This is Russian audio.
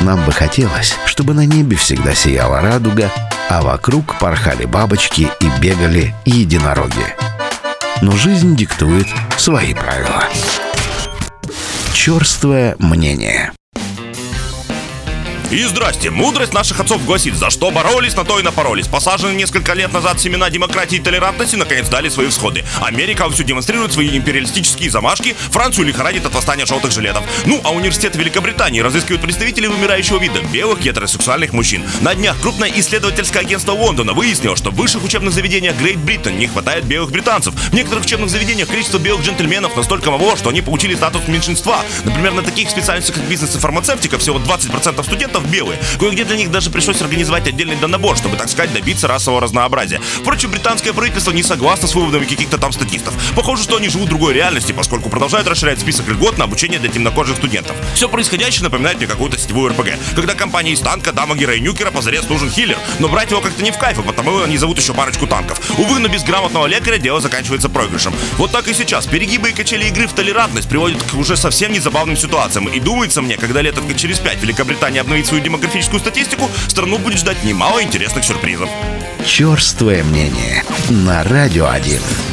Нам бы хотелось, чтобы на небе всегда сияла радуга, а вокруг порхали бабочки и бегали единороги. Но жизнь диктует свои правила. Чёрствое мнение. И здрасте, мудрость наших отцов гласит: за что боролись, на то и напоролись. Посаженные несколько лет назад семена демократии и толерантности наконец дали свои всходы. Америка вовсю демонстрирует свои империалистические замашки, Францию лихорадит от восстания желтых жилетов. Ну, а университет Великобритании разыскивают представителей вымирающего вида — белых гетеросексуальных мужчин. На днях крупное исследовательское агентство Лондона выяснило, что в высших учебных заведениях Great Britain не хватает белых британцев. В некоторых учебных заведениях количество белых джентльменов настолько мало, что они получили статус меньшинства. Например, на таких специальностях, как бизнес и фармацевтика, всего 20% студентов белые. Кое-где для них даже пришлось организовать отдельный донабор, чтобы, так сказать, добиться расового разнообразия. Впрочем, британское правительство не согласно с выводами каких-то там статистов. Похоже, что они живут в другой реальности, поскольку продолжают расширять список льгот на обучение для темнокожих студентов. Все происходящее напоминает мне какую-то сетевую РПГ, когда компании из танка Дамагера и Нюкера позарез нужен хиллер, но брать его как-то не в кайф, а потому они зовут еще парочку танков. Увы, но без грамотного лекаря дело заканчивается проигрышем. Вот так и сейчас. Перегибы и качели игры в толерантность приводят к уже совсем незабавным ситуациям. И думается мне, когда лет через 5 Великобритания обновит свою демографическую статистику, страну будет ждать немало интересных сюрпризов. Чёрствое мнение на Радио 1.